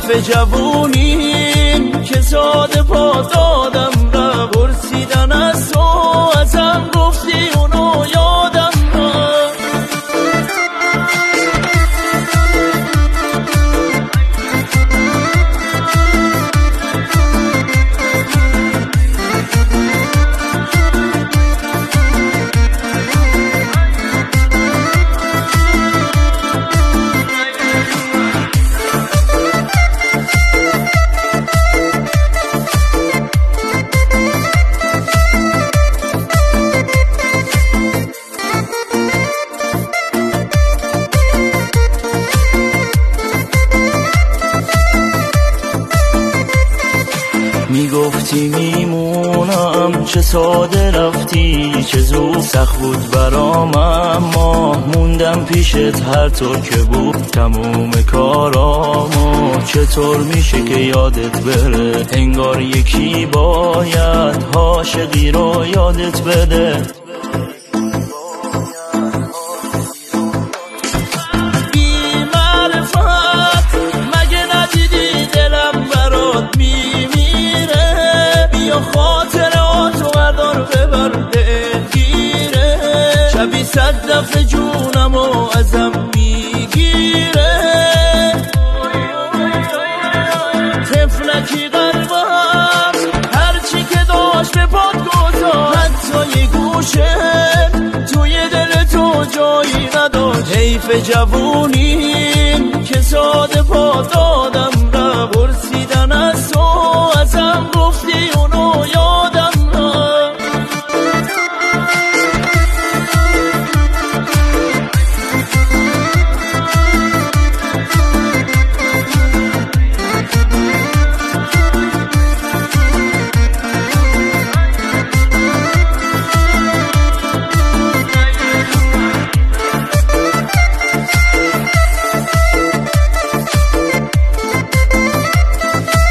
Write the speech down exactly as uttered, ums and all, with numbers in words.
حیف جوونیم که ساده پا دادم را پرسیدن از تو ازم گفتی اونو یادم را میگفتی میمونم چه ساده رفتی چه زود سخت بود برام اما موندم پیشت هر طور که بود تموم کارامو چطور میشه که یادت بره انگار یکی باید عاشقی رو یادت بده شبی صد دفعه جونمو ازم میگیره طفلکی قلبم هرچی که داشت به پاد گذاشت حتی یه گوشه توی دل تو جایی نداشت حیف جوونیم که ساده پا دادم را پرسیدن از تو ازم گفتی اونو یا